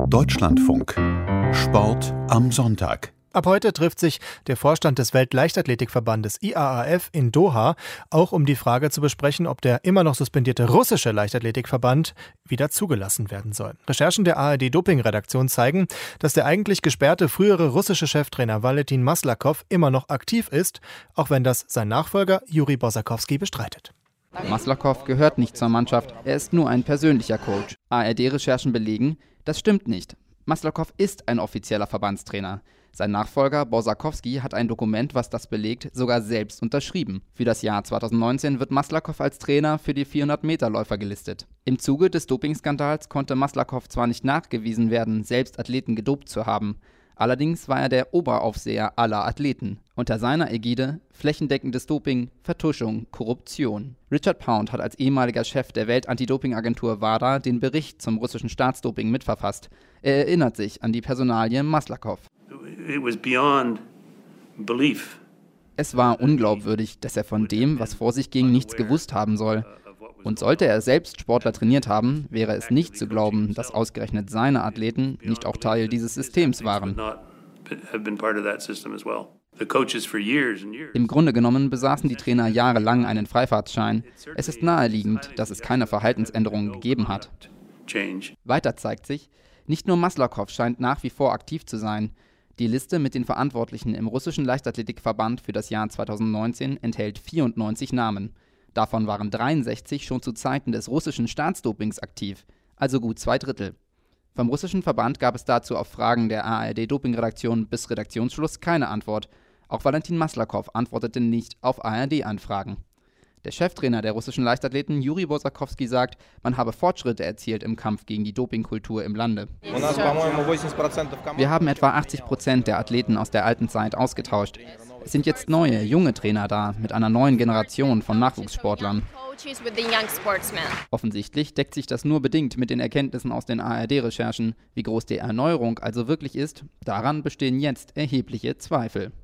Deutschlandfunk. Sport am Sonntag. Ab heute trifft sich der Vorstand des Weltleichtathletikverbandes IAAF in Doha, auch um die Frage zu besprechen, ob der immer noch suspendierte russische Leichtathletikverband wieder zugelassen werden soll. Recherchen der ARD-Doping-Redaktion zeigen, dass der eigentlich gesperrte frühere russische Cheftrainer Valentin Maslakow immer noch aktiv ist, auch wenn das sein Nachfolger Juri Borsakowski bestreitet. Maslakow gehört nicht zur Mannschaft, er ist nur ein persönlicher Coach. ARD-Recherchen belegen, das stimmt nicht. Maslakow ist ein offizieller Verbandstrainer. Sein Nachfolger Borsakowski hat ein Dokument, was das belegt, sogar selbst unterschrieben. Für das Jahr 2019 wird Maslakow als Trainer für die 400-Meter-Läufer gelistet. Im Zuge des Dopingskandals konnte Maslakow zwar nicht nachgewiesen werden, selbst Athleten gedopt zu haben. Allerdings war er der Oberaufseher aller Athleten. Unter seiner Ägide flächendeckendes Doping, Vertuschung, Korruption. Richard Pound hat als ehemaliger Chef der Welt-Anti-Doping-Agentur WADA den Bericht zum russischen Staatsdoping mitverfasst. Er erinnert sich an die Personalie Maslakow. Es war unglaubwürdig, dass er von dem, was vor sich ging, nichts gewusst haben soll. Und sollte er selbst Sportler trainiert haben, wäre es nicht zu glauben, dass ausgerechnet seine Athleten nicht auch Teil dieses Systems waren. Im Grunde genommen besaßen die Trainer jahrelang einen Freifahrtschein. Es ist naheliegend, dass es keine Verhaltensänderungen gegeben hat. Weiter zeigt sich, nicht nur Maslakow scheint nach wie vor aktiv zu sein. Die Liste mit den Verantwortlichen im russischen Leichtathletikverband für das Jahr 2019 enthält 94 Namen. Davon waren 63 schon zu Zeiten des russischen Staatsdopings aktiv, also gut 2/3. Vom russischen Verband gab es dazu auf Fragen der ARD-Doping-Redaktion bis Redaktionsschluss keine Antwort. Auch Valentin Maslakow antwortete nicht auf ARD-Anfragen. Der Cheftrainer der russischen Leichtathleten Juri Borsakowski sagt, man habe Fortschritte erzielt im Kampf gegen die Dopingkultur im Lande. Wir haben etwa 80% der Athleten aus der alten Zeit ausgetauscht. Es sind jetzt neue, junge Trainer da, mit einer neuen Generation von Nachwuchssportlern. Offensichtlich deckt sich das nur bedingt mit den Erkenntnissen aus den ARD-Recherchen. Wie groß die Erneuerung also wirklich ist, daran bestehen jetzt erhebliche Zweifel.